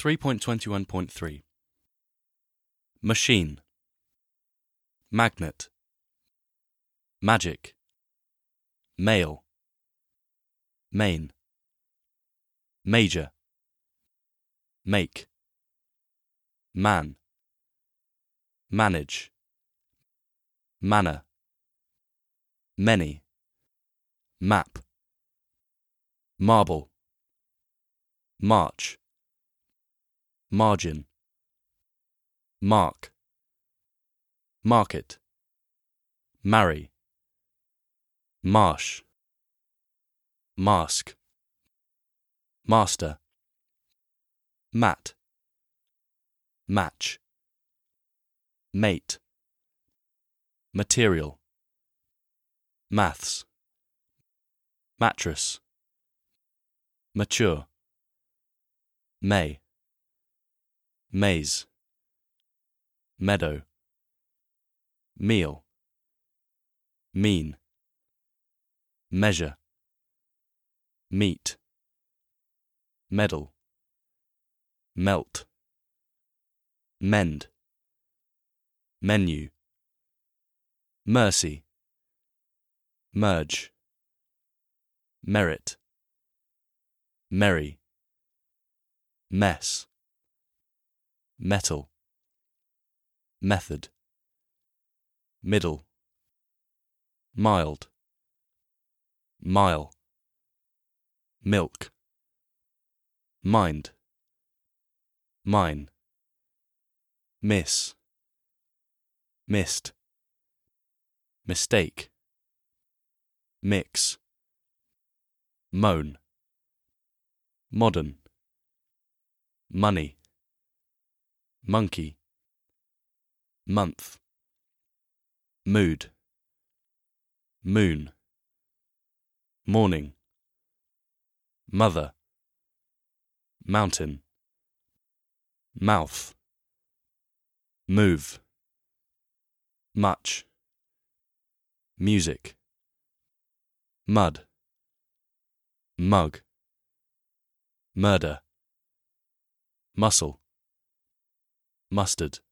3.21.3 Machine, magnet, magic, male, main, major, make, man, manage, manner, many, map, marble, march, margin, mark, market, marry, marsh, mask, master, mat, match, mate, material, maths, mattress, mature, may, maze, meadow, meal, mean, measure, meet, medal, melt, mend, menu, mercy, merge, merit, merry, mess, metal, method, middle, mild, mile, milk, mind, mine, miss, missed, mistake, mix, moan, modern, money, monkey, month, mood, moon, morning, mother, mountain, mouth, move, much, music, mud, mug, murder, muscle, mustard,